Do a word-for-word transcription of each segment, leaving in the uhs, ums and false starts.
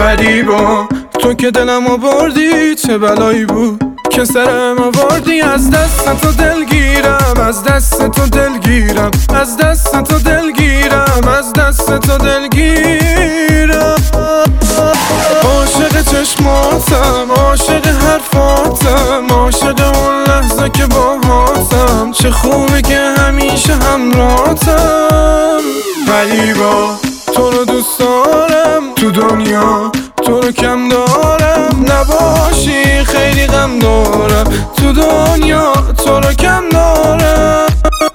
فریبا تو که دلم آوردی، چه بلایی بود که سرم آوردی. از دست تو دلگیرم، از دست تو دلگیرم، از دست تو دلگیرم، از دست تو دلگیرم. عاشق چشماتم، عاشق حرفاتم، عاشق اون لحظه که باهاتم. چه خوبه که همیشه همراهتم. فریبا تو رو دوست دارم، تو دنیا تو رو کم دارم. نباشی خیلی غم دارم، تو دنیا تو رو کم دارم.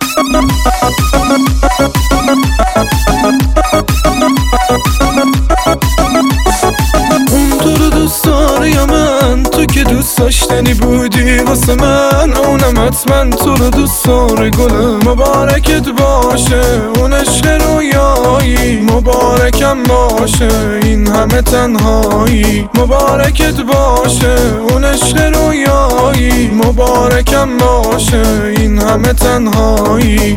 اون تو رو دوست داره یا من؟ تو که دوست داشتنی بودی واسه من. اونم حتما تو رو دوست داره. گلم مبارکت باشه اون عشق رویایی، مبارکم باشه این همه تنهایی. مبارکت باشه اون عشق رویایی، مبارکم باشه این همه تنهایی.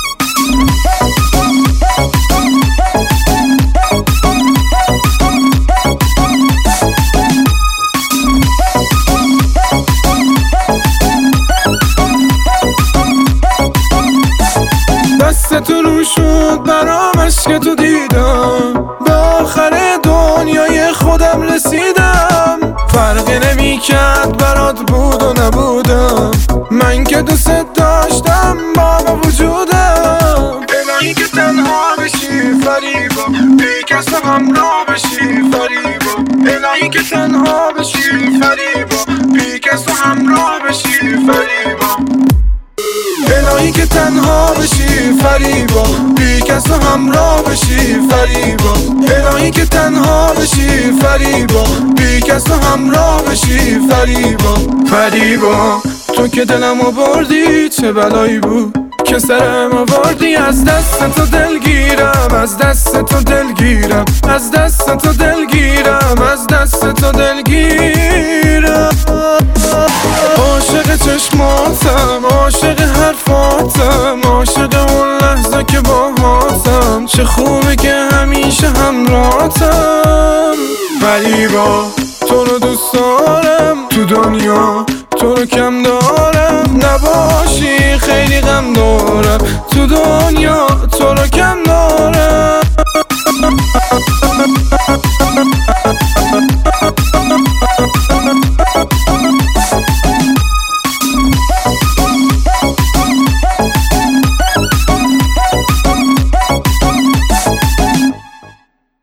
دست تو رو شد برام عشق تو دیدم، به آخر دنیای خودم رسیدم. فرقی نمی کرد برات بود و نبودم، من که دوست داشتم با وجودم. الهی که تنها بشی فریبا، بی کس همراه بشی فریبا. الهی که تنها بشی فریبا، بی کس همراه بشی فریبا. الهی که تنها بشی فریبا، بی کس همراه بشی فریبا. الهی که تنها بشی فریبا، بی کس همراه بشی فریبا. فریبا تو که دلم آوردی، چه بلایی بود که سرم آوردی. از دست تو دلگیرم، از دست تو دلگیرم، از دست تو دلگیرم، از دست تو دلگیرم. عاشق چشماتم، عاشق حرفاتم، عاشق اون لحظه که باهاتم. چه خوبه که همیشه همراهتم. فریبا تو رو دوست دارم، تو دنیا تو رو کم دارم. نباشی خیلی غم دارم، تو دنیا تو رو کم